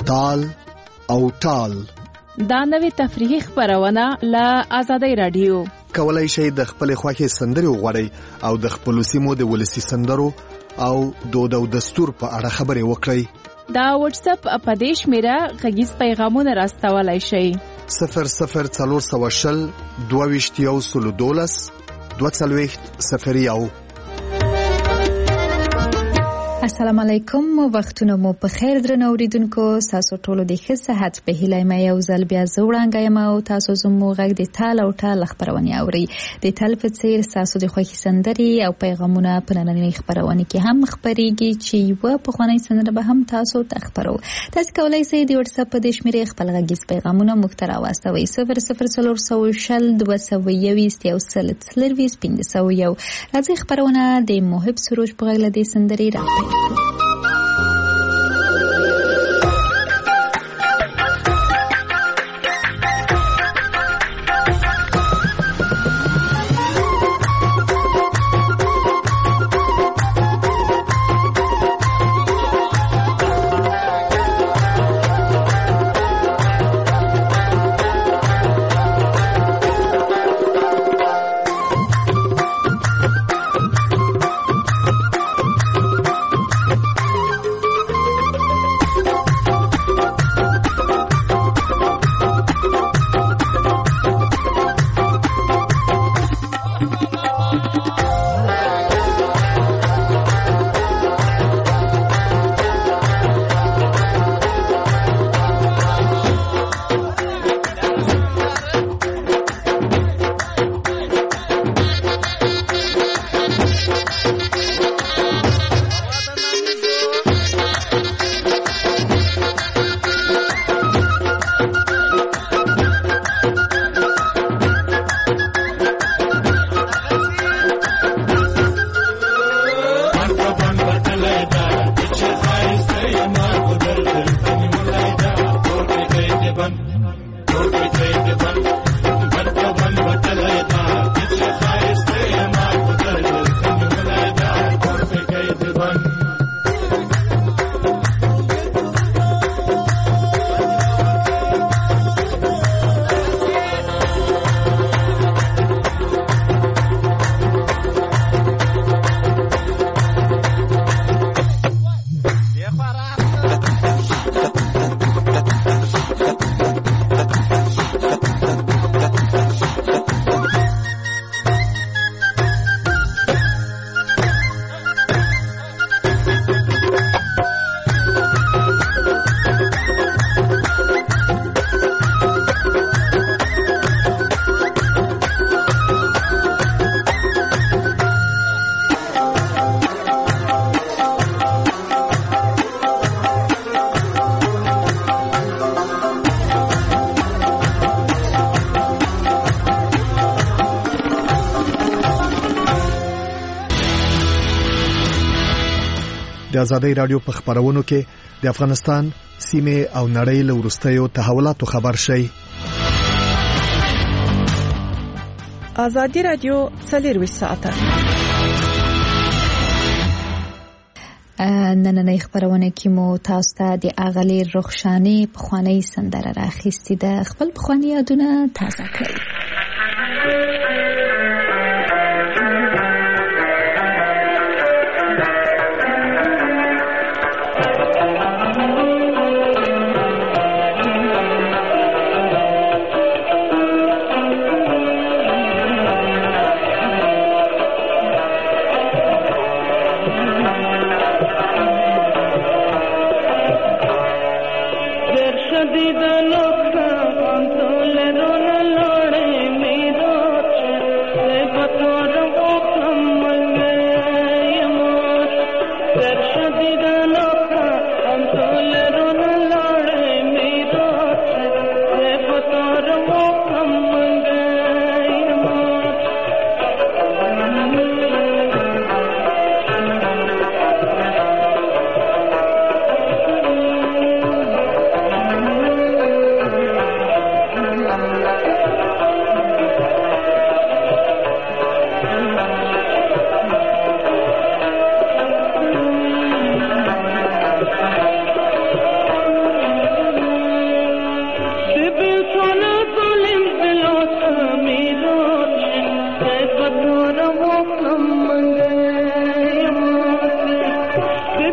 تال او ټال. دا نوې تفریحي خبرونه له آزادۍ رادیو. کولای شئ د خپل خوښې سندرې وغواړئ او د خپل سیمو د ولسی سندرو او دود او دستور په اړه خبرې وکړئ. دا واتس اپ په دې شمیره غږیز پیغامونه راستولای شئ. 004020 22 السلام علیکم، وختونه مو په خیر درنو اوریدونکو. تاسو ټول د ښه صحت په هیله مې یو ځل بیا زوړانګه یم او تاسو زموږ غږ د تال او ټال خبرونه اوري. د تل په څیر تاسو د خوښي سندري او پیغامونه په نننۍ خبرونه کې هم خبريږي چې یو په خواني سندره به هم تاسو ته خبرو. تاسو کولای شئ د واتس اپ په دې شمیره خپل غږیز پیغامونه مو ته راوستوي. 004022 راځي خبرونه د محب سروج په غږ لدې سندري را د آزادۍ رادیو په خبرونو کې د افغانستان سیمه او نړۍ له وروستیو تحولاتو خبر شي. آزادۍ رادیو 24 ساعته نننۍ خبرونه کې مو تاسو ته د اغلی رخشانی په خواني سندره راخېستې ده. خپل په خواني یادونه تازه کړئ.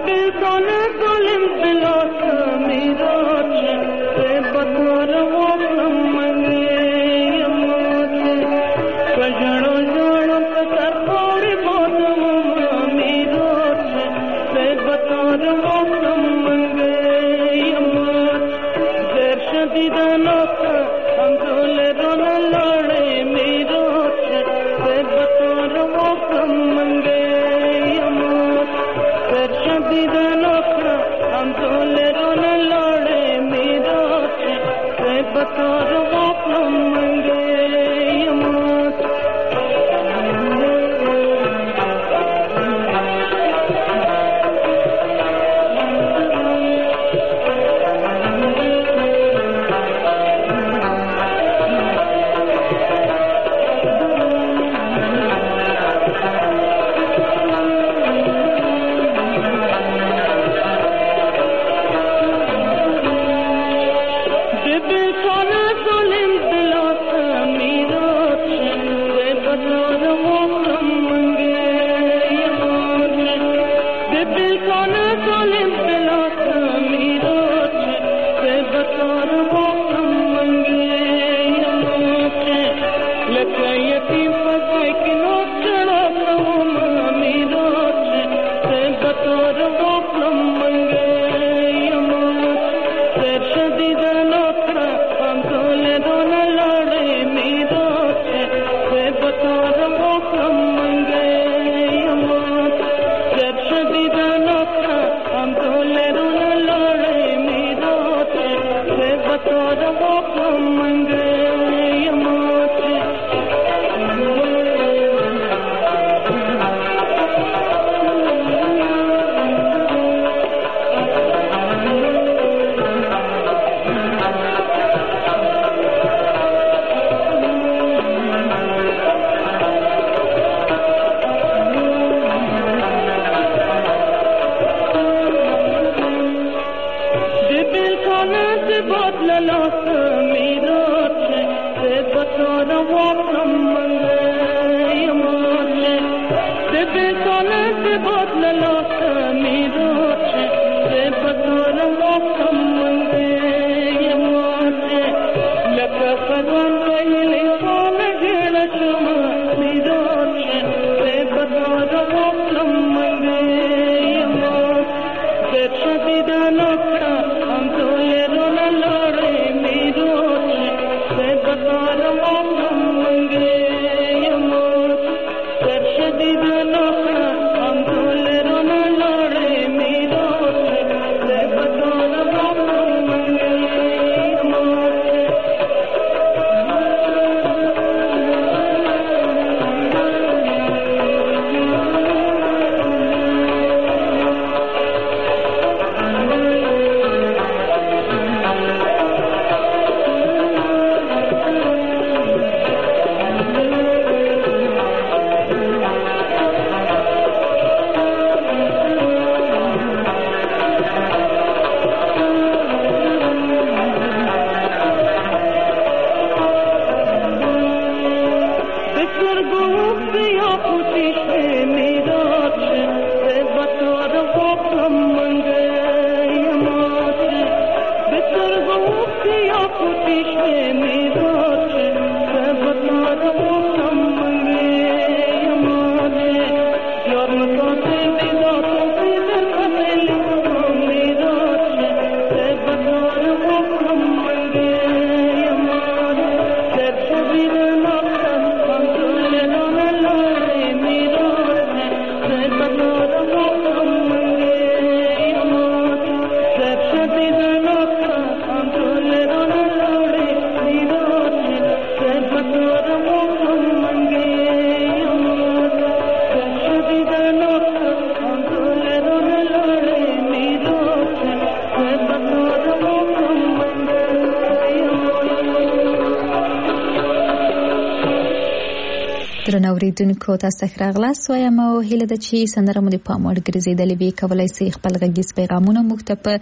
درنو اوریدونکو تاسو ته راغلاست وایم او هیله ده چې سندره مو د پام وړ ګرځېدلې وي. کولی شئ خپل غږیز پیغامونه موږ ته په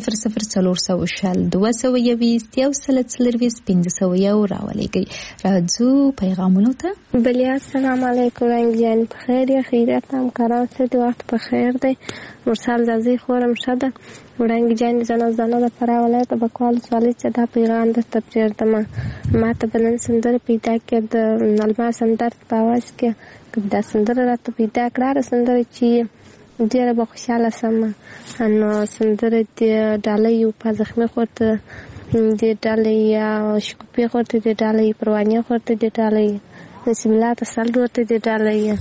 00420 راولېږئ. راځو پیغامونو ته. بلیا السلام علیکم رنگ جان بخیر یا خیریت همکاران ست وقت بخیر ده. مرسل زازی خورم شده وړاندې جان زنه د فراه ولایت بکوال سوالي چې دا پیغام درته پرېږدم. ما ته بلن سندره پیدا کړه د الماس همدرد په اواز کې دا سندره راته پیدا کړه سندره چې ډېره به خوشحاله سم. نو سندره د ډالۍ په زخمي خورته د ډالۍ شکوپې خورته د ډالۍ پروانې خورته د ډالۍ نسیم الله تسل ورته د ډالۍ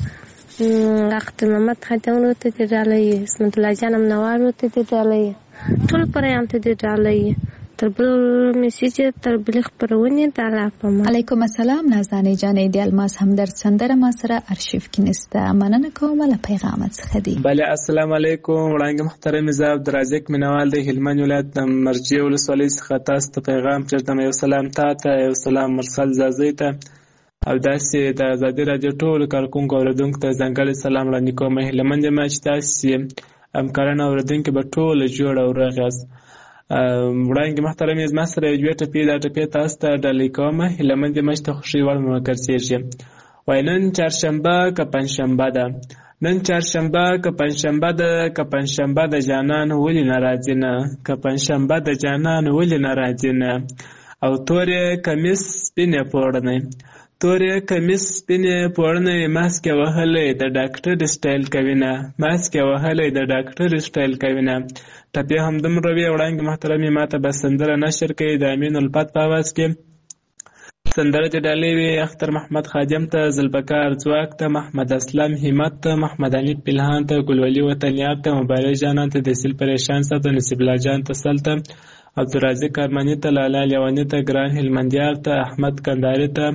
اخت محمد خاتون ورته د ډالۍ اسمت الله جان منوار ورته د ډالۍ ټول پرېام ته د ډالۍ تر بل میسیج تر بل خبرونه تعالی په علیکم السلام نازنین جان د الماس همدرد سندره ما سره ارشیف کې نسته مننه کوم له پیغامت څخه دی. بله السلام علیکم وړاندې محترم زه عبدالرزاق مینوال د هلمند ولایت د مرجع ولسوالۍ څخه تاسو ته پیغام پرېږدم. یو سلام ته یو سلام مرسل زازی ته او داسې د ازادي راډیو ټولو کارکونکو اوریدونکو ته ځانګړی سلام وړاندې کوم. هیله مند یم چې تاسې همکاران اوریدونکي به ټوله جوړ او روغ یاست. وړاندې محترم زما سره یوې ټپې دا ټپې تاسو ته ډالۍ کوم. هیله مند یم چې ته خوښۍ وړ مې وګرځېږي. وایي نن چهارشنبه که پنجشنبه ده نن چهارشنبه که پنجشنبه ده که پنجشنبه د جانان ولې نه راځي نه که پنجشنبه د جانان ولې نه راځي نه او تورې کمیس سپینې پوړنۍ تورې کمیس سپینې پوړنۍ ماسکې وهلی د ډاکټر سټایل کوي نه ماسکې وهلی د ډاکټر سټایل کوي نه. ټپې همدومره وې. وړاندې محترمې ما ته به سندره نشر کوي د امین الفت په اواز کې. سندره د ډالۍ وې اختر محمد خادم ته ذوالفقار ځواک ته محمد اسلم همت ته محمد حمید پلهان ته ګلولي وطنیار ته مبارک جانان ته دسیل پریشان ته نصیب الله جان ته سل ته عبدالرازق ارمني ته لالا لیواني ته ګران هلمندیار ته احمد کنداري ته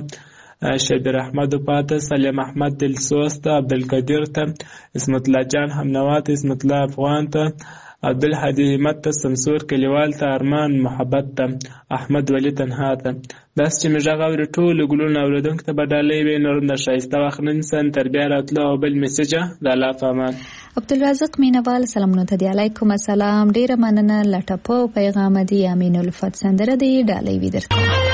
شبیر احمد پاته سلیم احمد دلسوز ته عبدالقدیر ته اسمت الله جان همنوا ته اسمت الله افغان ته عبدالحدی همت ته سمسور کلیوال ته ارمان محبت ته احمد ولی تنها ته. داس چې مې غږ اوري ټولو ګلونو اوریدونکو ته به ډالۍ وي. نور د ښایسته وخت نن سن تر بیا راتلو او بل میسیجه د الله په امان. عبدالرزاق مینوال سلامونه ته دی. علیکم السلام ډیره مننه لټپو پیغام دی امین الفت سندره دی ډالۍ وي درته.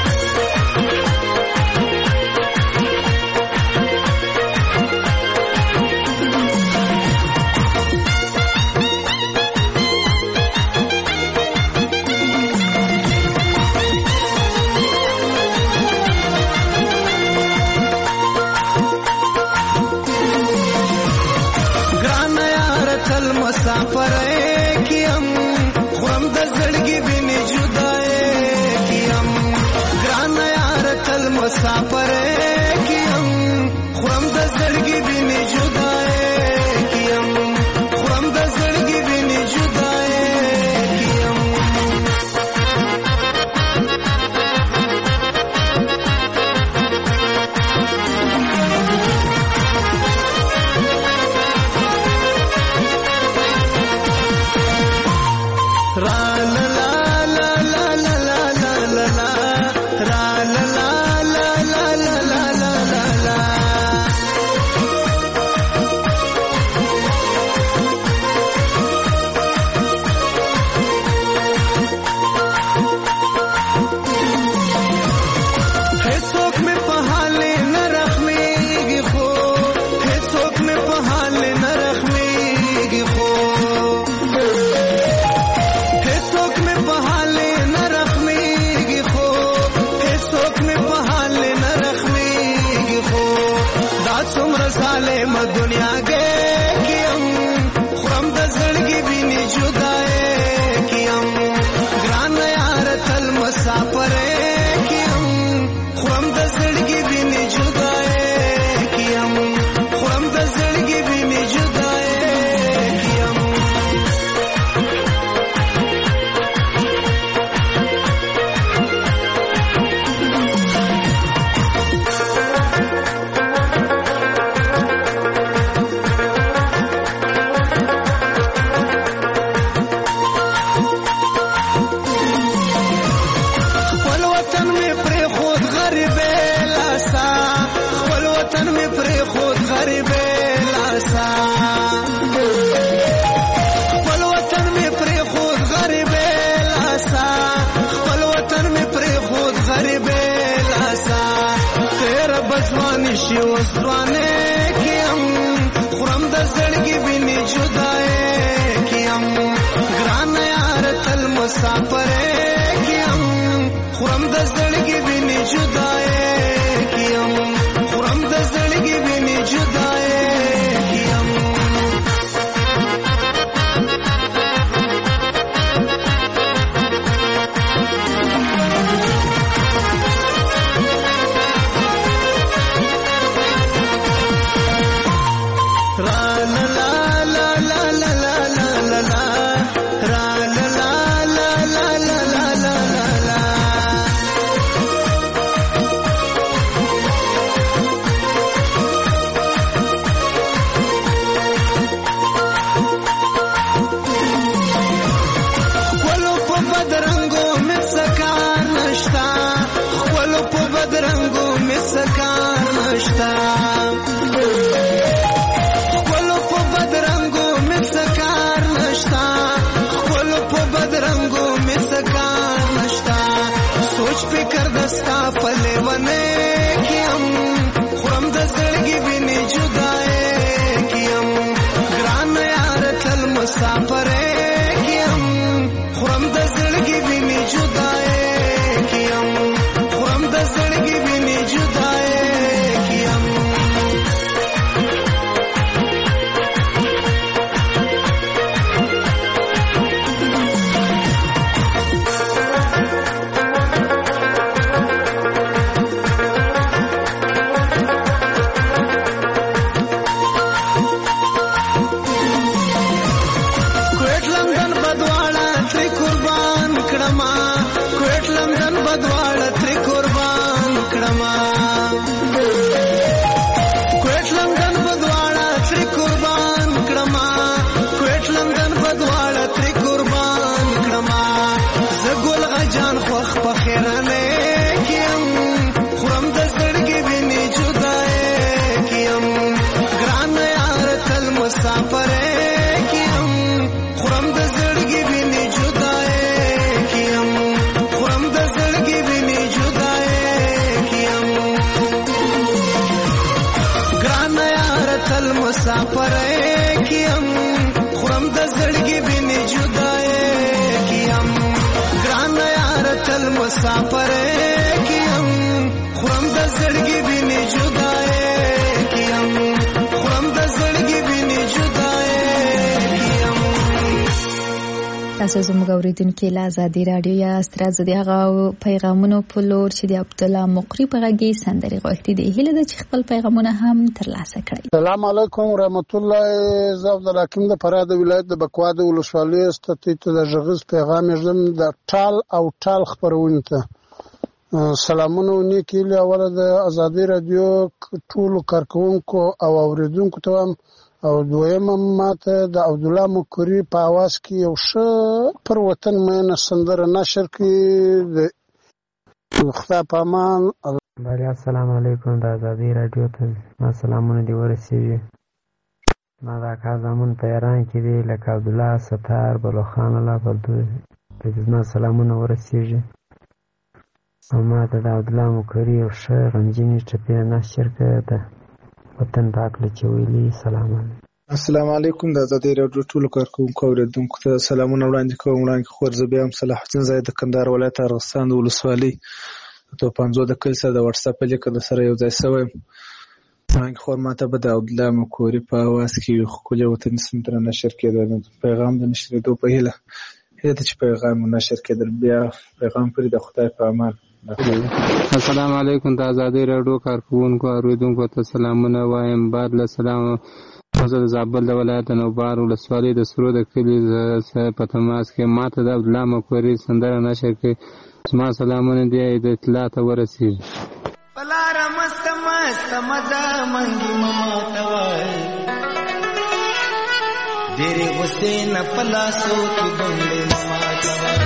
شیوستوانه کیم خورم د زړګي بینې جدای مسافر کیم خورم د زړګي ویني جدای کیم خورم د زړګي ویني جدای کیم فکر دستا پلوانه کیم خورم د زړګي ویني جدای کیم ګران یار تل مسافر کیم خورم د زړګي ویني جدای کیم خورم د زړګي ویني جدای کیم مسافر کیم خورم د زړګي ویني جدای کیم ګران یار تل مسافر کیم خورم د زړګي ویني جدای کیم خورم د زړګي ویني جدای کیم. تاسو زموږ اوریدونکو له ازادي رادیو یا ستاسو د هغه پیغامونو په لور چې د عبد الله مقری په غږی سندري غوښتي دي هله د خپل پیغامونه هم ترلاسه کړئ. السلام علیکم ورحمت الله. زه عبد الحکیم د فراه ولایت د بکوا د ولسوالۍ ستې د ژغز پیغام ژم د ټال او ټال خبرونه ته سلامونه ونیکي له اوله د ازادي رادیو ټول کارکونکو او اوریدونکو ته او دویمه ماته د عبد الله مقری په आवाज کې یو ښه پر وطن مینه سندره نشر کړي د خدای په امان. السلام علیکم د ازادي رادیو ته ما سلامونه دی ورسیږي. ما دا کار زمون په ایران کې دی لکه عبد الله ستار بلوخان الله پردو د ما سلامونه ورسیږي. ما ته د عبد الله مقری یو ښه غمجنې ټپې نشر کړي ده وطن پاک له چويلي. سلام علیکم. السلام علیکم د ازادي رادیو ټول کارکونکو اوریدونکو ته سلامونه وړاندې کوم. وړاندې خور زبیا هم صلاح الدین زاید د کندهار ولایت ارغستان د ولسوالۍ ته 50 د کل سره د واتس اپ لیک د سره یو ځای شوی. څنګه خور ماته به د عبد الله مقری په आवाज کې خپل وطن سندره نشر کېده. پیغام د نشریدو په هیله چې پیغام نشر کېدل بیا پیغام پرې د خدای په امان. السلام علیکم د ازادي رادیو کارکونکو اوریدونکو ته سلامونه وایم. بعد له سلام زه د زابل د ولایت نوبار ولسوالۍ د سرو د کلي په تماس کې ماته د عبد الله مقری سندره نشر کې زما سلامونه دی د اطلاع ته ورسیږي. پلار مست مست مزه منګي مما توای ډېرې غصې نه پلاسو کې بنګړې مما توای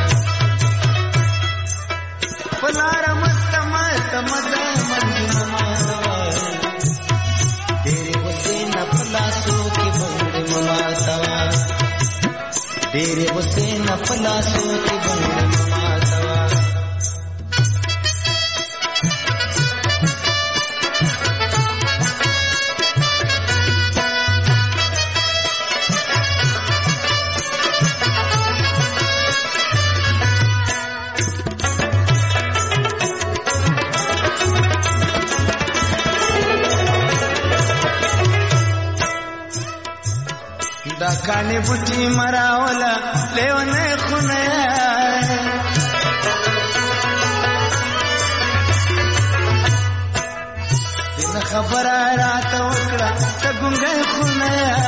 پلار مست مست مزه منګي مما توای ډېرې غصې نه پلاسو کې بنګړې مما توای ډېرې غصې نه پلاسو کې بنګړې مما توای. ګرانې بوټي مراوله لیونی خونه دنه خبره راته وکړه ته ګونګی خونه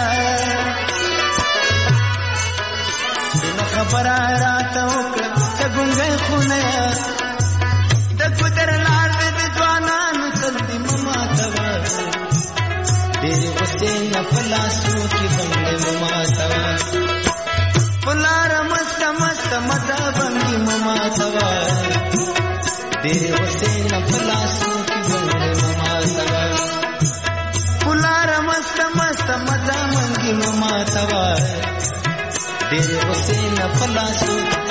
دنه خبره راته وکړه ته ګونګی خونه د ګودر لار د ځوانانو تل دې مه ماتوه ډېرې غوسې نه په لاسو کې بنګړې مه ماتوه په لاره مسته مسته مته بنګې مه ماتوه ډېرې غوسې نه په لاسو کې بنګړې مه ماتوه په لاره مسته مسته مته بنګې مه ماتوه ډېرې غوسې نه په لاسو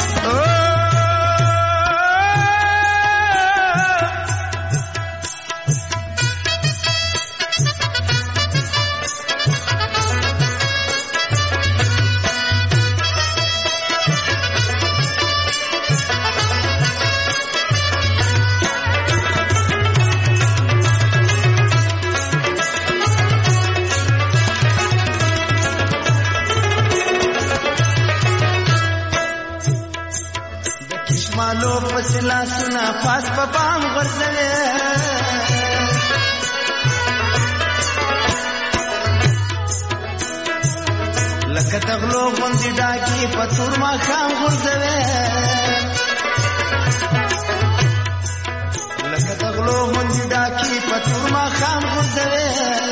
مالو فسلا سنا پاس پپام غرزوی لکه تغلو غوندې ډاکي په تور ماښام غورځوی لکه تغلو غوندې ډاکي په تور ماښام غورځوی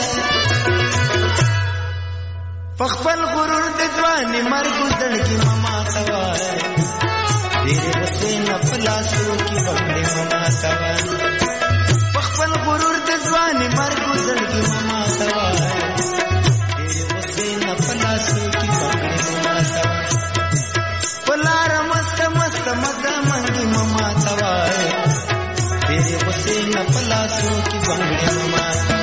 په خپل غرور د ځواني مرګ زړګي مه ماتوه ډېرې غوسې نه په لاسو کې بنګړې مه ماتوه په خپل غرور د ځواني مرګ زړګي مه ماتوه ډېرې غوسې نه په لاسو کې بنګړې مه ماتوه په لاره مسته مسته مده منګې مه ماتوه ډېرې غوسې نه په لاسو کې بنګړې مه ماتوه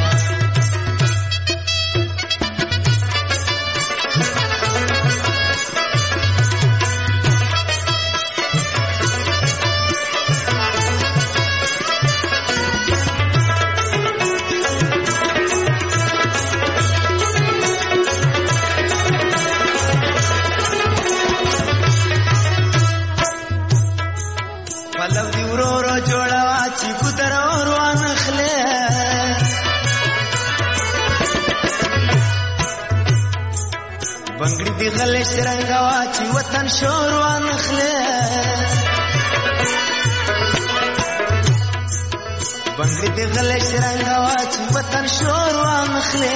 پلو دی ورو ورو جوړوا چې ګودر روان اخلي بنګړي دی غلې شرنګوا چې وطن شور روان اخلي بنګړي دی غلې شرنګوا چې وطن شور روان اخلي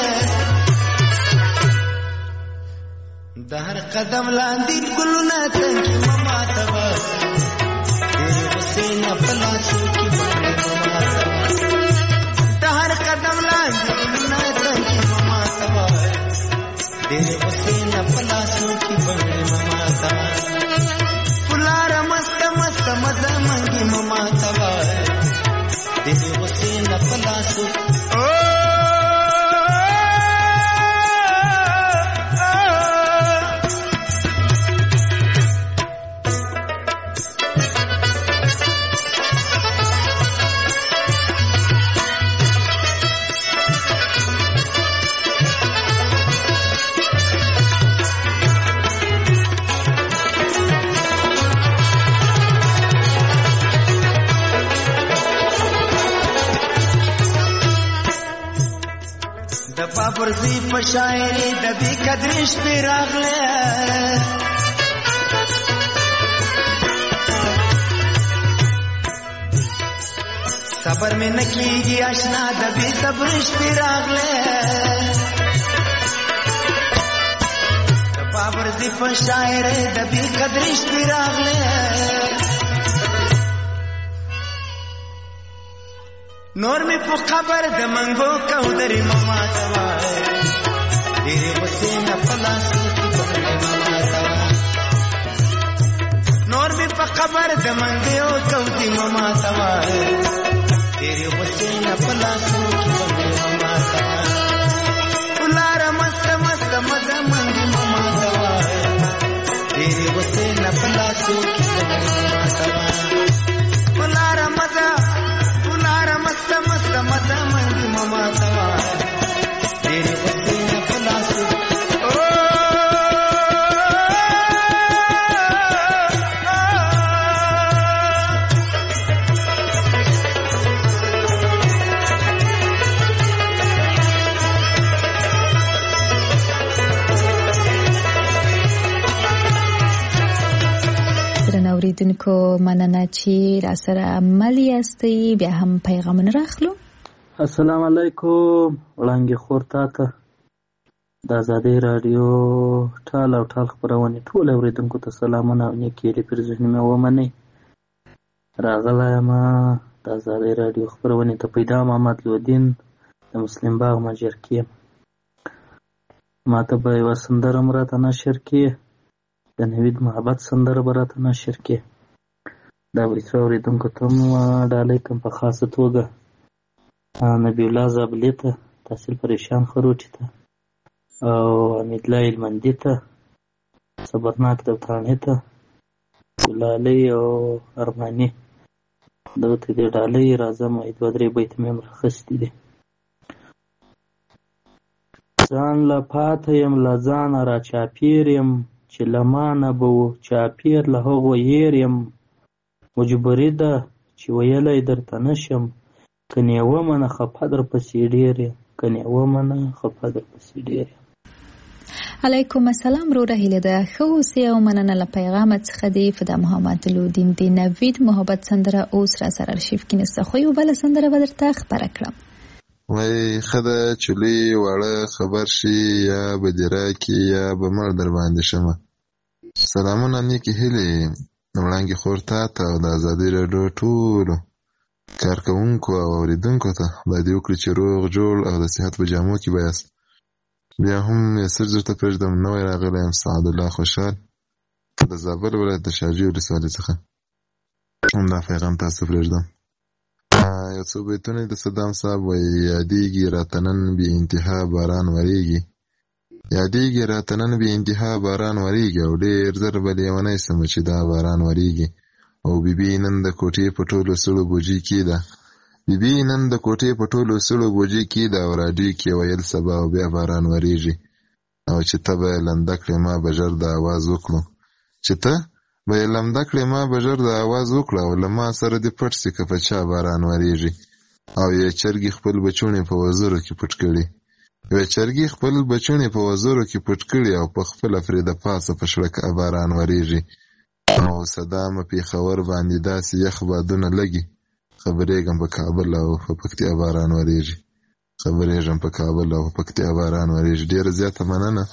د هر قدم لاندې ګلونه تنګي مه ماتوه ډېرې غوسې نه په لاسو کې بنګړې مه ماتوه د هر قدم لاندې ګلونه تنګي مه ماتوه ډېرې غوسې نه په لاسو کې بنګړې مه ماتوه په لاره مسته مسته مده منګې مه ماتوه ډېرې غوسې نه په لاسو د بابرزي په شاعري د بې قدرې شپې راغلې صبر مې نه کېږي اشنا د بې صبرې شپې راغلې د بابرزي په شاعري د بې قدرې شپې راغلې نور می په خبر د منګو کودري مه ماتوه ډېرې غوسې نه په لاسو کې بنګړې مه ماتوه نور می په خبر د منګو کودري مه ماتوه ډېرې غوسې نه په لاسو کې بنګړې مه ماتوه په لاره مسته مسته مده منګې مه ماتوه ډېرې غوسې نه په لاسو کې بنګړې مه ماتوه په لاره مده مسته مسته مده منګې مه ماتوه ډېرې غوسې نه په لاسو درنو اوریدونکو مننه چې را سره مل یاستئ. بیا هم پیغامونه راخلو. السلام علیکم وړانګې خور تاته د آزادۍ راډیو ټال او ټال خپرونې ټول اوریدونکو ته سلامونه او نیکې هیلې پر ذهن مې ومنئ. راغلی یم د آزادۍ راډیو خپرونې ته پیدا محمد لودین د مسلم باغ مجرکي یم. ما ته به یوه سندره هم راته نشر کړي، د نوید محبت سندره به راته نشر کړي. دا به اوریدونکو ته هم ډالۍ کړم په خاصه توګه نبی الله زابلي ته، تحصیل پریشان خروټي ته او حمیدالله هلمندي ته، صبرناک دوتانې ته، ګلالۍ او ارماني دغه ته دې ډالۍ راځم. 2-3 بیت مې هم راخیستي دي. ځان له پاته یم له ځانه را چاپېر یم چې له ما نه به و چاپېر له هغو هېر یم. مجبوري ده چې ویلی درته نشم، که نیوه منه خفه در پسې ډېر یم، که نیوه منه خفه در پسې ډېر یم. علیکم السلام وروره، هیله ده ښه اوسې او مننه له پیغامت څخه دی. فدا محمد لودین د نوید محبت سندره اوس را سره ارشیف کې نسته، خو یو بله سندره به درته خپره کړم. وای ښه ده چې لوی واړه خبر شي، یا به دې راکړي یا به مړ در باندې شمه. سلامونه نیکې هیلې وړانګې خور تاته او د ازادۍ راډیو ټولو کارکوونکو او اورېدونکو ته خدای دې وکړي چې روغ جوړ او د صحت په جامو کې به یاست. بیا هم یسر درته پرېږدم، نوی راغلی یم سعدالله خوشحال د زابل ولایت د شاجوی ولسوالۍ څخه. همدا پیغام تاسو پرېږدم. یو څو بیتونه د صدام صاحب وایي: یادېږي راته نن بې انتها باران ورېږي، یادېږي راته نن بې انتها باران ورېږي، او ډېر زر به لیونی سمه چې دا باران ورېږي. او بیبي نن د کوټې په ټولو سړو بوجي کې ده، بیبي نن د کوټې په ټولو سړو بوجي کې ده، او راډیو کې ویل سبا او بیا باران ورېږي. او چې ته به یې لنده کړې ما به ژر د اواز وکړو، چې ته به یې لمده کړې ما به ژر د اواز وکړه، او له ما سره دې پټ سي که په چا باران ورېږي. او یې چرګې خپل بچوڼې په وزرو کې پټ کړي، یوې چرګې خپل بچوڼې په وزرو کې پټ کړي، او په خپله پرې د پاسه په شړکه باران ورېږي. او صدامه پېښور باندې داسې یخ بادونه لګي، خبرېږم په کابل او په پکتیا باران ورېږي، خبرېږم په کابل او په پکتیا باران ورېږي. ډېره زیاته مننه،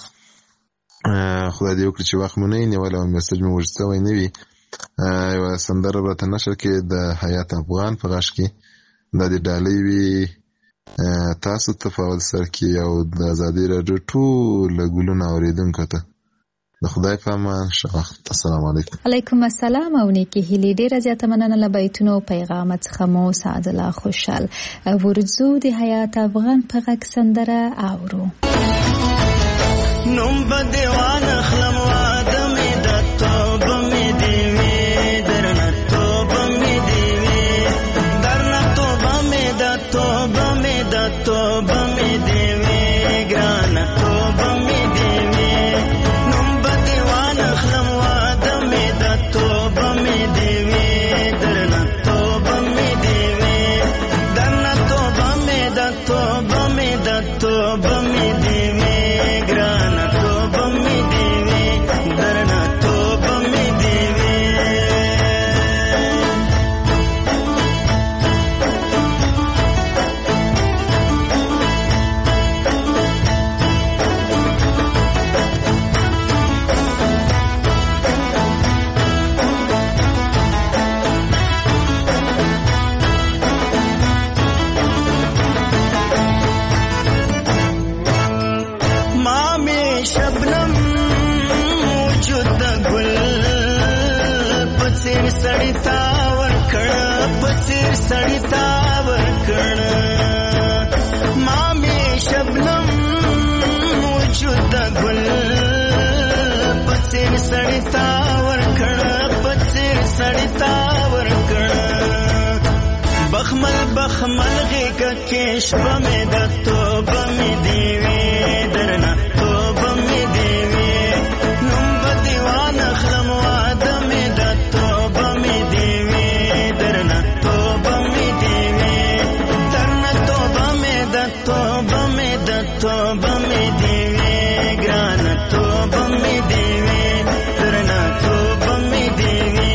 خدای دې وکړي چې وخت مو نه وي نیولی او میسج مې اوږد سوی نه وي. یوه سندره به راته نشر کړې د حیات افغان په غږ کې، دا دې ډالۍ وي تاسو ته په اول سر کې او د ازادۍ راډیو ټوله ګلونه اورېدونکو ته. د خدای په امان، ښه وخت. السلام علیکم. علیکم السلام او نیکې هیلې. ډېره زیاته مننه له بیتونو او پیغامت څخه مو سعدالله خوشحال. ورځو د حیات افغان په غږ سندره اورو. نوم به دیوان اخلم واده مې د توبه مې دی وي، درنه توبه مې دی وي، درنه توبه مې د توبه مې د توبه مې دی وي، ګرانه توبه مې دی وي. نوم به دیوان اخلم واده مې د توبه مې دی وي، درنه توبه مې دی وي، درنه توبه مې د توبه مې د توبه مې دی وي، ګرانه توبه مې دی وي، درنه توبه مې دی وي. شبنم وجود د ګل په څېر سړی تا ورکړه، په څېر سړی تا ورکړه. ما مې شبنم وجود د ګل په څېر سړی تا ورکړه، په څېر سړی تا ورکړه. بخمل بخمل غېږه کې شپه مې د توبه مې دی وي، درنه توبه مې دی وي. نوم به دیوان اخلم واده مې د توبه مې دی وي، درنه توبه مې دی وي، درنه توبه مې د توبه مې د توبه مې دی وي، ګرانه توبه مې دی وي، درنه توبه مې دی وي.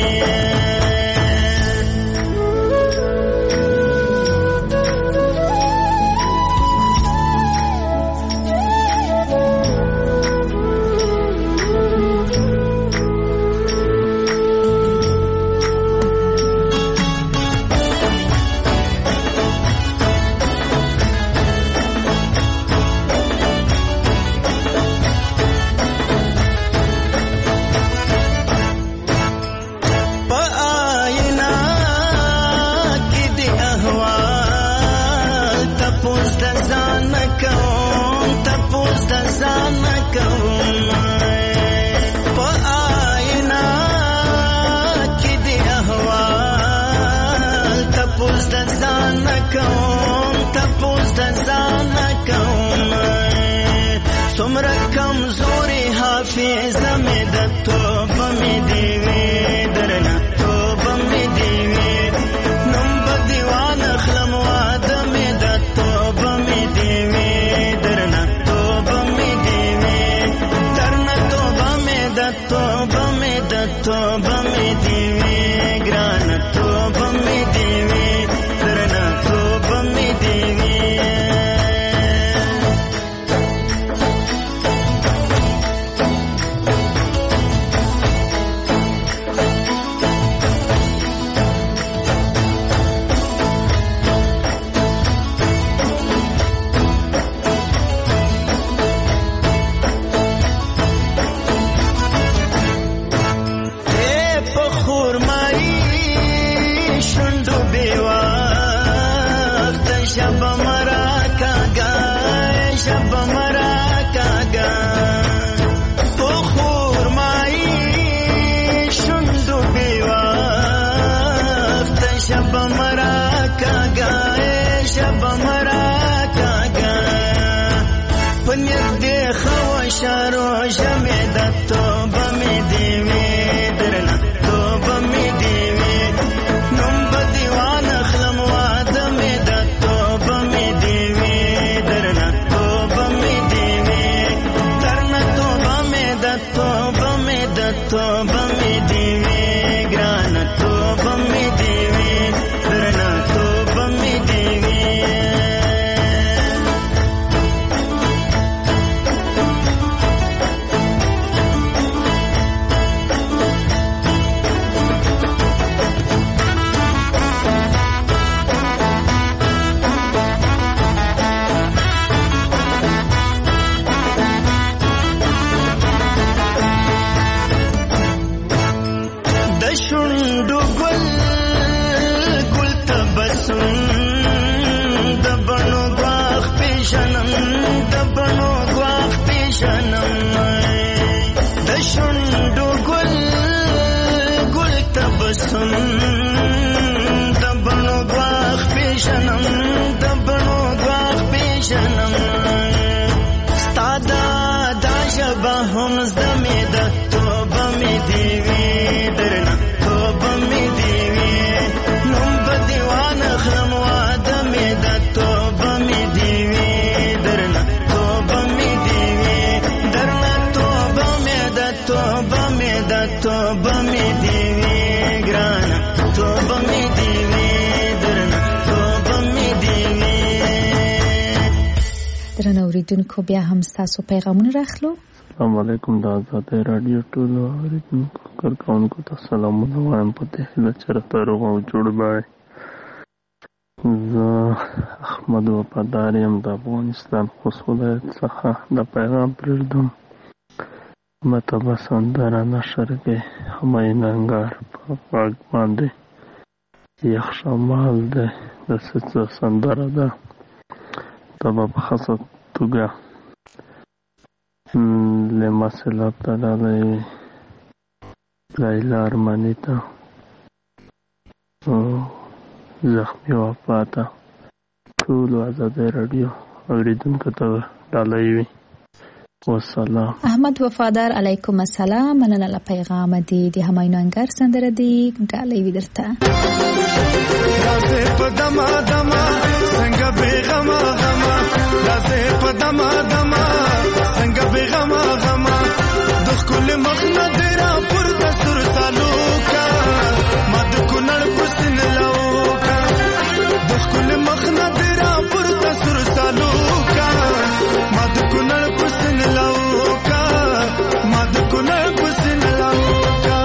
کوم تپوس د ځان کوم څومره کمزوري حافظه مې د توبه مې دی وي درنه توبه مې دی وي نوم به دیوان اخلم واده مې د توبه مې دی وي درنه توبه مې دی وي درنه توبه مې د توبه مې د توبه مې دی وي ګرانه توبه مې دی وي درنه توبه مې دی وي شارو جمع د توبه مې دی وي درنه توبه مې دی وي نوم به دیوان اخلم واده مې د توبه مې دی وي درنه توبه مې دی وي درنه توبه مې د توبه مې د توبه مې دی وي ګرانه توبه مې دی وي درنه توبه مې دی وي اوریدونکو بیا هم ستاسو پیغامونه راخلو. السلام علیکم د آزادۍ رادیو ټولو اوریدونکو کارکوونکو ته سلامونه وایم په دې هیله چې راته روغ او جوړ به زه احمد وفادار یم د افغانستان خوست ولایت څخه د پیغام پرېږدم ماته به سندره نشر کې همایون انګار په غږ باندې یخ شمال دی د څه سندره ده دا به په خاصه توګه لمسله تړلی لیلا ارماني ته زخمي وفاته ټولو آزادۍ راډیو اورېدونکو ته ډالۍ وي. والسلام. احمد وفادار علیکم السلام. مننه له پیغام دی د همایون انګار سندره دی ډالۍ وي درته. لازه په دما دما څنګه بیغما غما لازه په دما دما څنګه بیغما غما د خپل مخنه درا پر د سر سالوکا مد کونړ پسن لوکا د خپل مخنه درا پر د سر سالوکا مد کونړ پسن لوکا مد کونړ پسن لوکا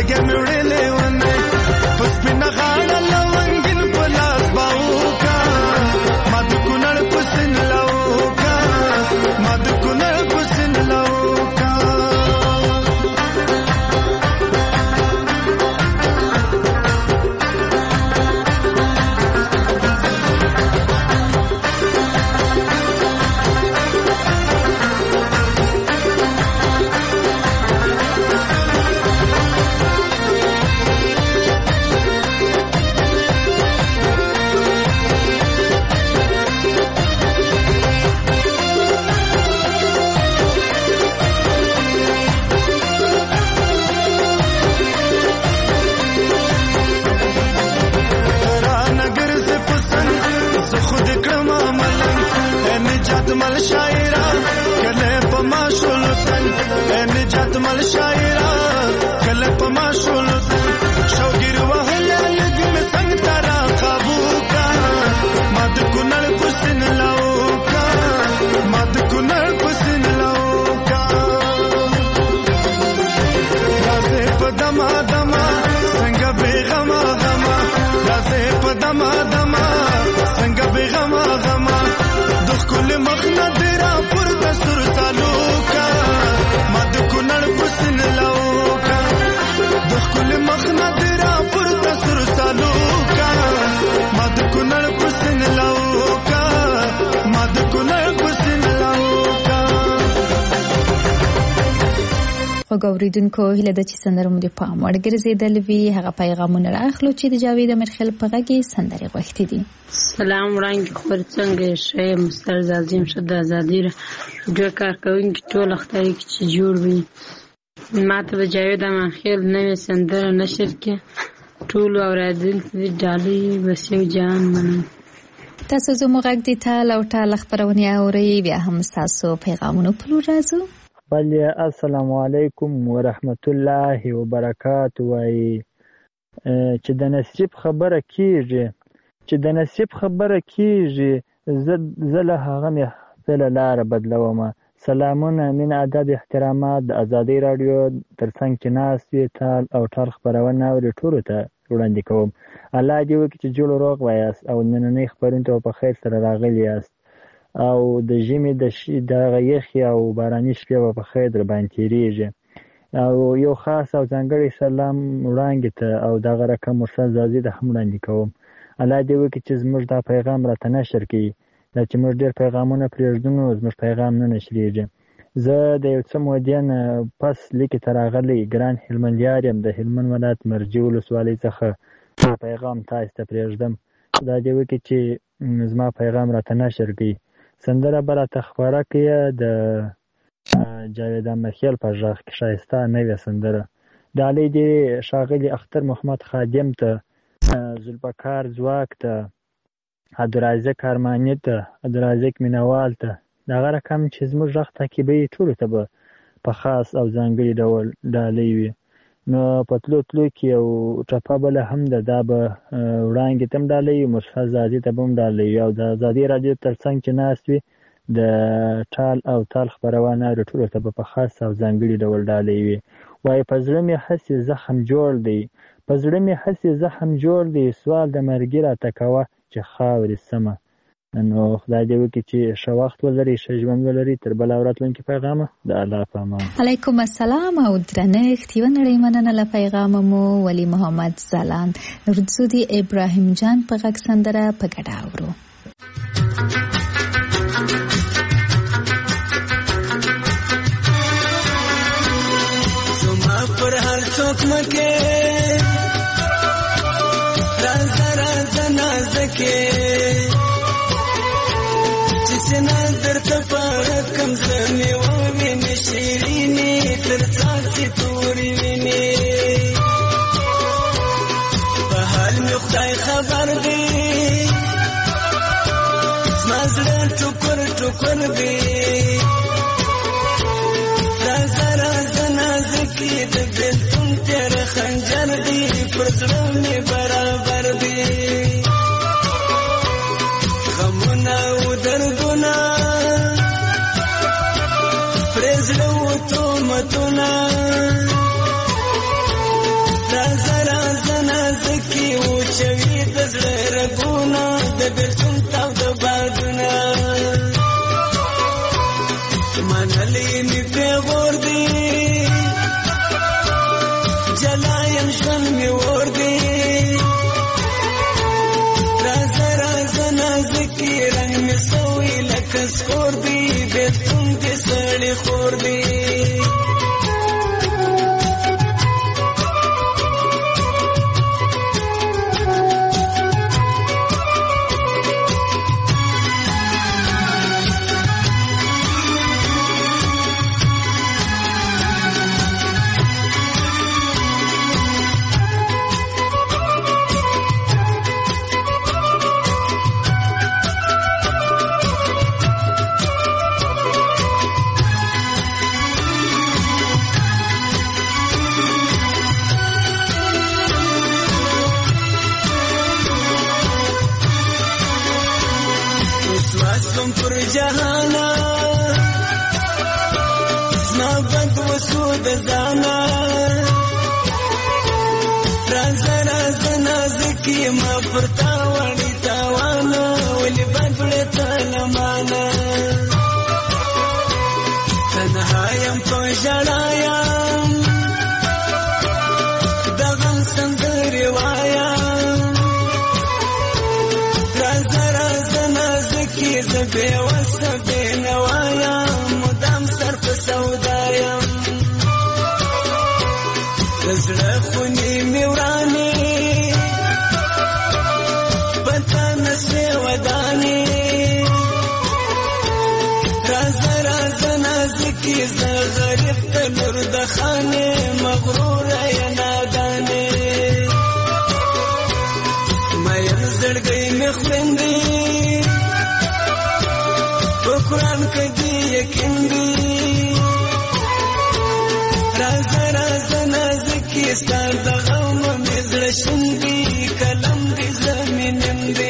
سترګې مې وړلې ونه په سپینه غاړه لونګین په لاس باوکا ما د کونړ په سیند لاوکا ما د کونړ په سیند لاوکا مل شاعرا کله پما شولتن نجات مل شاعرا کله پما شولتن شوګیر وهله لګم څنګ ترا قابو کا مد کونړ پسن لاوکا مد کونړ پسن لاوکا رازه پدما دما څنګه بیغما غما رازه پدما دما څنګه بیغما غما کل مخنا تیرا پر دستور سالوکا مد کونړ پسن لاوکا دخ کل مخنا تیرا پر دستور سالوکا مد کونړ پسن لاوکا مد کونړ پسن لاوکا وګوریدونکو هله د چې سندره مو د پام وړ ګرځیدل وی هغه پیغامونه راخلو چې د جاوید امرخیل په غږی سندره غوښتي دي. سلام وړاندې خبر څنګه شې مستر زازیم شد ازادي جو کار کوونکی ټول اختیاري چې جوړ وي ماته د جاوید امرخیل نوې سندره نشر کې ټول اوریدونکو د ډالۍ وسیو جان منم. تاسو زموږ غږ د تال او ټال خبرونه اوري بیا هم تاسو پیغامونه پلو راځو. بله السلام علیکم ورحمت الله وبرکاته. وای چې د نصیب خبره کیږي زه له هغه مې خپله لاره بدلومه. سلامونه مین ادب احترامات د ازادۍ راډیو ترڅنګ چې ناست وي تال او ټال خپرونه اوري ټولو ته وړاندې کوم. الله دې وکړي چې جوړ روغ وایاست او نننۍ خپرونې ته په خیر سره راغلي یاست او د ژمي د یخي او باراني شپې په خیر در باندې تېرېږي. او یو خاص او ځانګړی سلام وړاندې ته او دغه رقم مرسل زازي ته هم وړاندې کوم. الله دې وکړي چې زموږ دا پیغام راته نشر کړي. دا چې موږ ډېر پیغامونه پرېږدو نو زموږ پیغام نه نشرېږي. زه د یو څه مودې نه پس لیکې ته راغلی ګران هلمندیار یم د هلمند ولایت مرجې ولسوالۍ څخه پیغام تاسو ته پرېږدم. خدای دې وکړي چې زما پیغام راته نشر کړي. سندره به راته خپره کړي د جاوید امرخیل په غږ کې ښایسته نوې سندره. ډالۍ دې ښاغلي اختر محمد خادم ته، ذوالفقار ځواک ته، عبدالرازق ارماني ته، عبدالرازق مینوال ته. دغه رقم چې زموږ غږ تعقیبوي ټولو ته به په خاص او ځانګړي ډول ډالۍ وي. نو په تلو کې یو ټپه بله هم ده، دا به وړاندې ته هم ډالۍ وي، مرسل زازي ته به هم ډالۍ وي او د ازادۍ راډیو تر څنګ چې ناست وي د ټال او تال خپرونه اوري ټولو ته به په خاص او ځانګړي ډول ډالۍ وي. وایي په زړه مې هسې زخم جوړ دی سوال د مرګي راته کوه چې خاورې سمه. نو خدای دې وکړي چې ښه وخت ولري، ښه ژوند ولري. تر بله او راتلونکي پیغامه د الله په امان. علیکم السلام او درنښت. یوه نړۍ مننه له پیغامه مو ولی محمد ځلاند ورځو د ابراهیم جان په غږ سندره په ګډه اورو. زما پر هر څوک مکه راز نازکه سنا درته پاره کم زمي و ویني شیرینی تر څاڅي توري ویني په حال مې خدای خبر دی زما ټوکر دی راز نازکي د بلتون تر خنجر دی پر زړه مې برابر دی غمونه و دردونه پرزړه و تومتونه رازه رازه نازکي وچوي د زړه رګونه د بېلتون تاوده بادونه منلې مې پیغور دي جلا یم ژوند مې اور دي رازه رازه نازکي رنګ مې سوی لکه سکور دي بېلتون دې سړی خور دي واسم پر جهانا زما بد وسود زانا رازه رازه نازکي ما پرتا وړي تاوانا ولې بدړه تلمانا تنهایم په ژړایم د غم سندرې وایم رازه رازه نازکي زه بېوسه بېنوایم مدام سر په سودایم د زړه خونې مې ورانې په تا نسوې ودانې رازه رازه نازکي زه غریب ته لور د خانې مغروره یې نادانې مین زړګی مې خویندې په قرآن کې دې یقین دي رازه رازه نازکي ستا د غم مې زړه شین دي قلم دې زمینم دي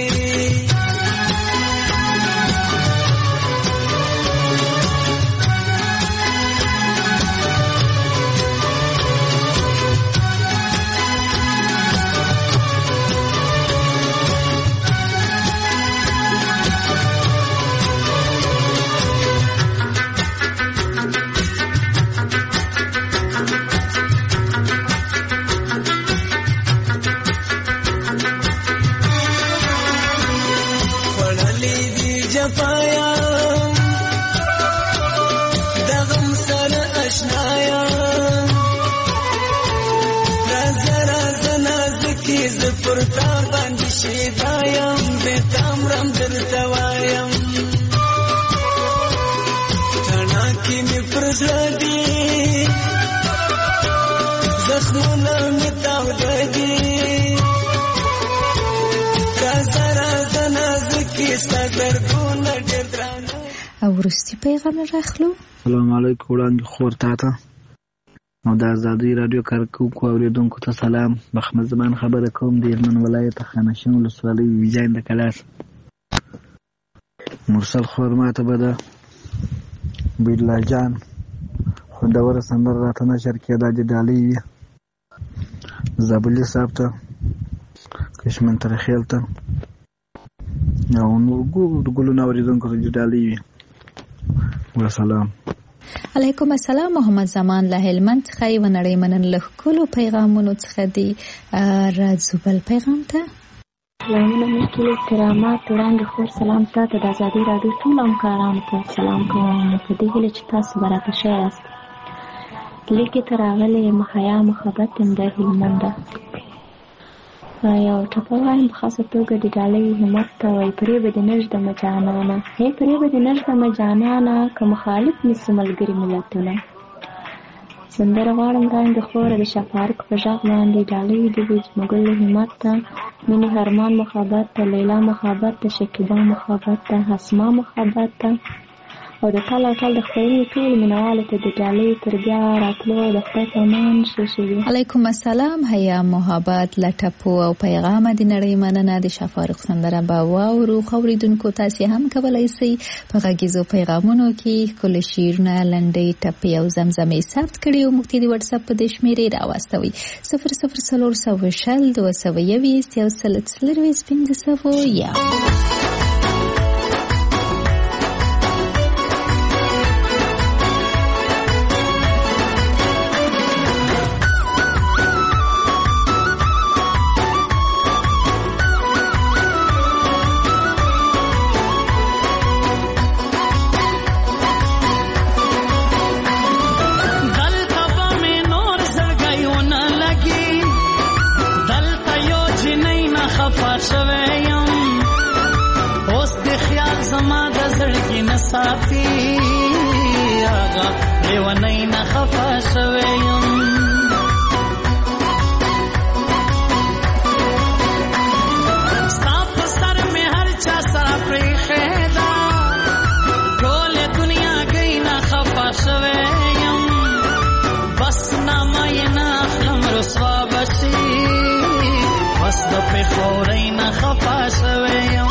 جفایا د غم سره اشنایا رازه رازه نازکي زه پر تا باندې شیدایم بې تامرم درته وایم تڼاکې مې پر زړه دي زخمونه مې تاوده دي رازه رازه نازکي ستا دردونه ډېر درانه. او وروستي پیغام راخلو. السلام علیکم وړاندې خور تا ته او د ازادۍ راډیو کارکوونکو اورېدونکو ته سلام. محمد زمان خبره کوم د هلمند ولایت خانشین ولسوالۍ ویجاین د کلاس. مرسل خور ماته به د بیلا جان خوندوره سندره راته نشر کړې دا د ډالۍ وي. زابلي صاحب ته کشمن ترخیل ته او نور ګلونه اورېدونکو ته د ډالۍ وي. وسلام. علیکم السلام. محمد زمان له هلمند څخه یوه نړیمنن له ښکلو پیغامونو څخه دی. راځو بل پیغام ته. سلامونه مشکل احترامات وړاندې خور سلام تاته د ازادۍ راډیو ټولو همکارانو ته سلام کوم په دې هیله چې تاسو به راته ښه یاست. لیکې ته راغلی یم حیا محبت یم د هلمنده. یو ټپه وایم په خاصه توګه د ډالۍ همت ته وایي پرې به دې نږدمه جانانه هی پرې به دې نږدمه جانانه که مخالف نیسي ملګري ملتونه. سندره غواړم وړاندې خوره د شفارق په غږ باندې ډالۍ دې وي مګل همت ته مینې هرمان محبت ته لیلا محبت ته شکیبا محبت ته حسما محبت ته او د ټال او ټال د خپرونې ټول مینوالو ته د ډالۍ تر بیا راتلو د خدای په امان شي. علیکم السلام. حیا محبت لټپو او پیغام د نړۍ مننه. د شفارق سندره به واورو. خوریدونکو تاسو هم کولای شئ په غږیزو پیغامونو کې کل شیرونه لنډۍ ټپې او زمزمې ثبت کړئ او موږ ته د واتس اپ په د شمیرې راوستوي 00402021 صافي آغا لیونی نخفا شویم صاف سر میں ہر چا صافی خیدا ٹول دنیا گئی نخفا شویم بس نامائنا اخلم رسوا بشی بس دپی خوری نخفا شویم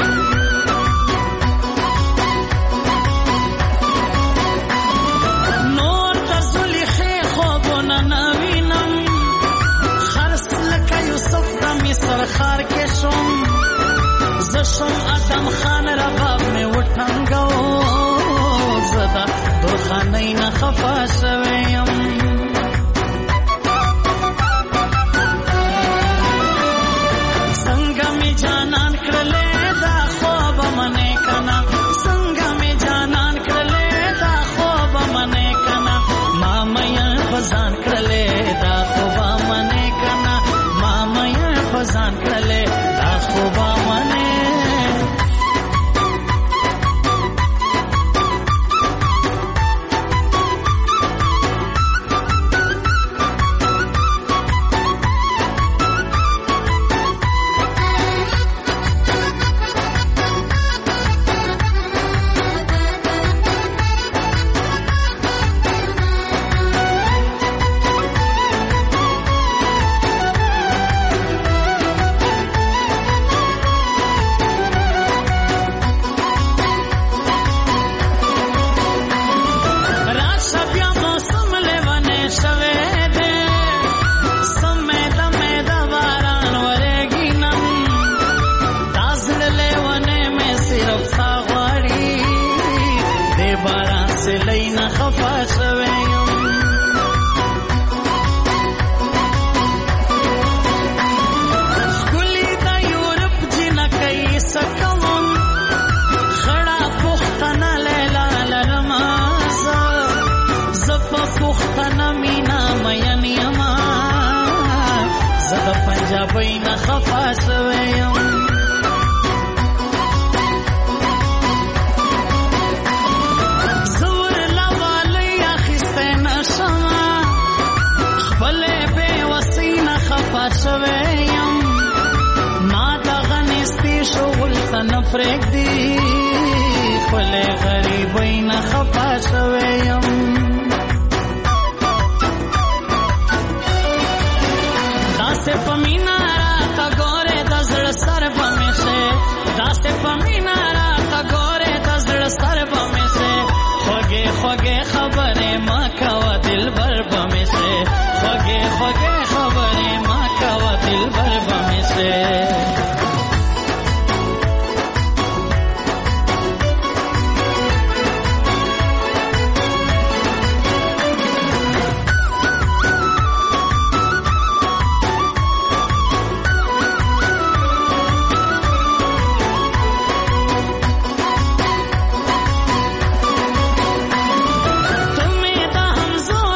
خار کې شوم زشم ادم خان رباب میں وټنګو زدا درخانې نه خفا شویم څنګه می جانان کړلې دا خوب منې کنا څنګه می جانان کړلې دا خوب منې کنا ما مې فزان کړلې دا خوب منې کنا ما مې فزان کړلې دا خوب منې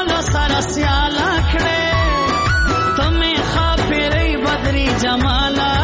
جمالا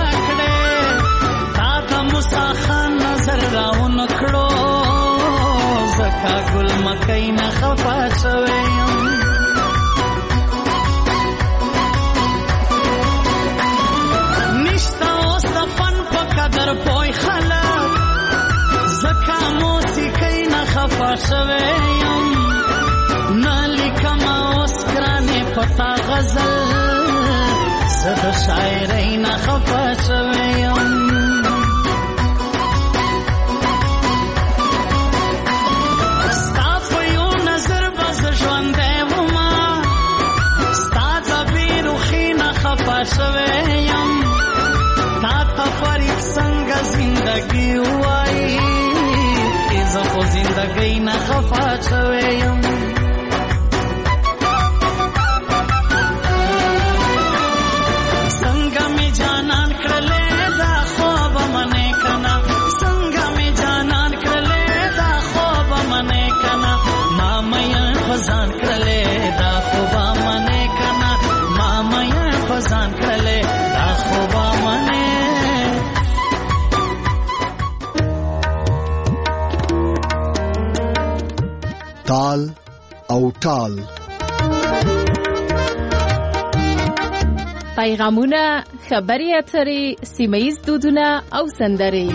شوی یم نه لیکم اوس ګرانې پتا غزل زه د شاعرۍ نه خفه شوی یم ستا په یو نظر به زه ژوندی ومه ستا د بېروخي نه خفه شوی یم تا ته فرید څنګه زندګي ووایي زه خو زندګۍ نه خفه شوی یم څنګه مې جانان کړلې دا خوب منې کنه څنګه مې جانان کړلې دا خوب منې کنه ما مې خزان کړلې دا خوب منې کنه ما مې خزان کړلې دا خوب منې تال او ټال پیغامونه، خبري اترې، سیمه‌ییز دودونه او سندرې.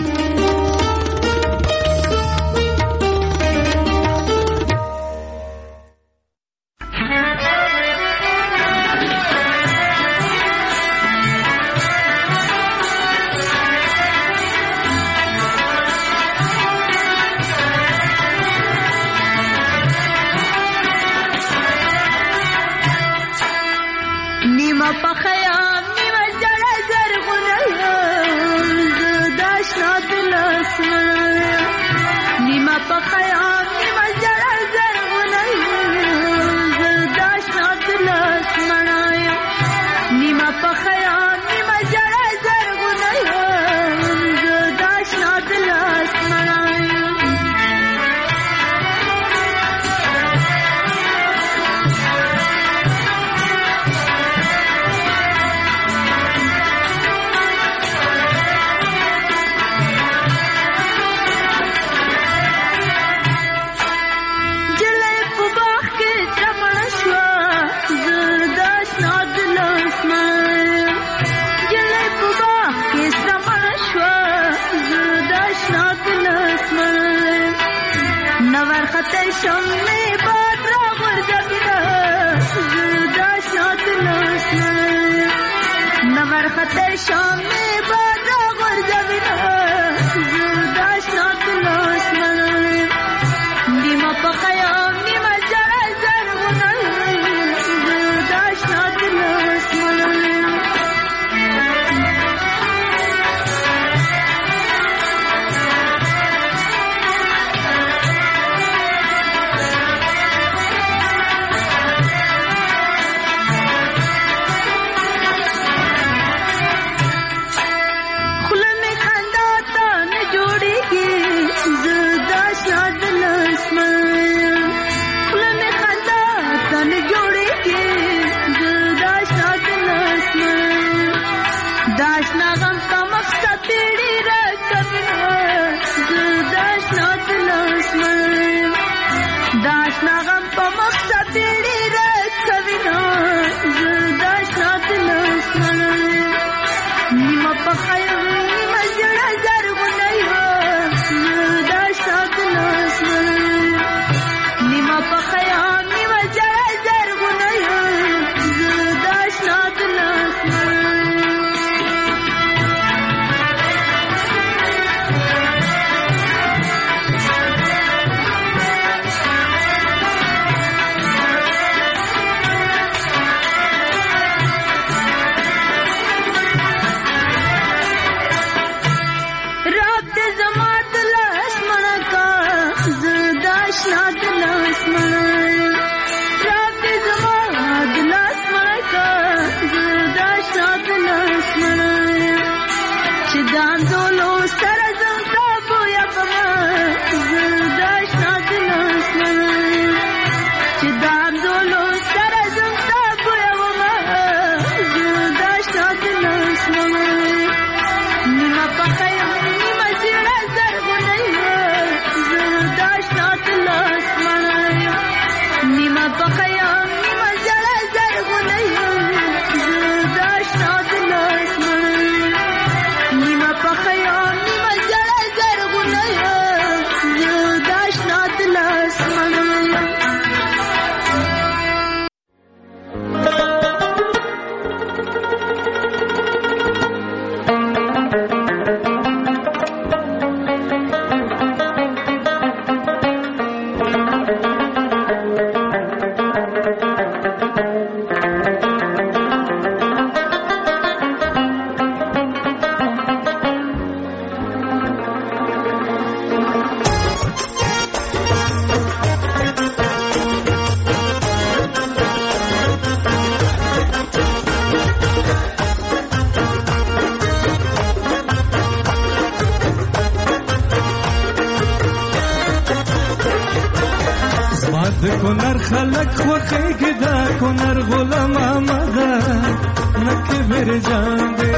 د کونړ خلک خوښیږي دا کونړ غلام ماما نه کبر جان دې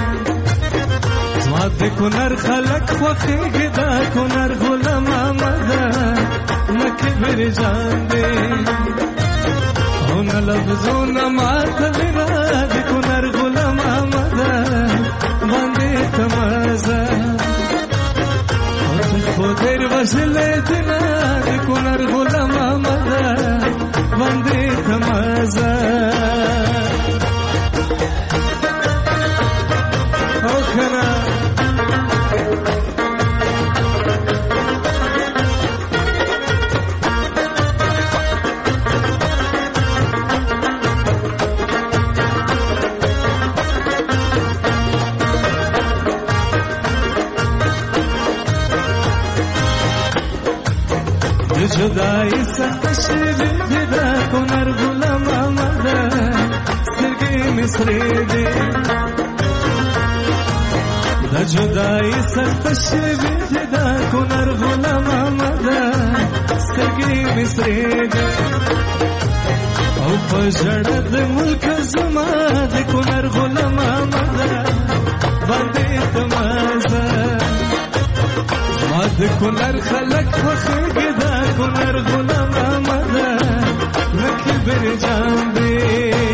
زما د کونړ خلک خوښیږي دا کونړ غلام ماما نه کبر جان دې او نه لفظونه ماته وینا د کونړ غلام ماما باندې تمازه خودر وصله دینا د کونړ غلام ماما باندې تمازه او کنا جدائی سخت شیرین دی دا کونړ غلام ماما سترګې مصری دی دا جدائی سخت شیرین دی دا کونړ غلام ماما سترګې مصری دی او په ژړه د ملک زما د کونړ غلام ماما باندې تمازه د کونړ خلک خوښیږي دا کونړ غلام ماما نه کبر جان دې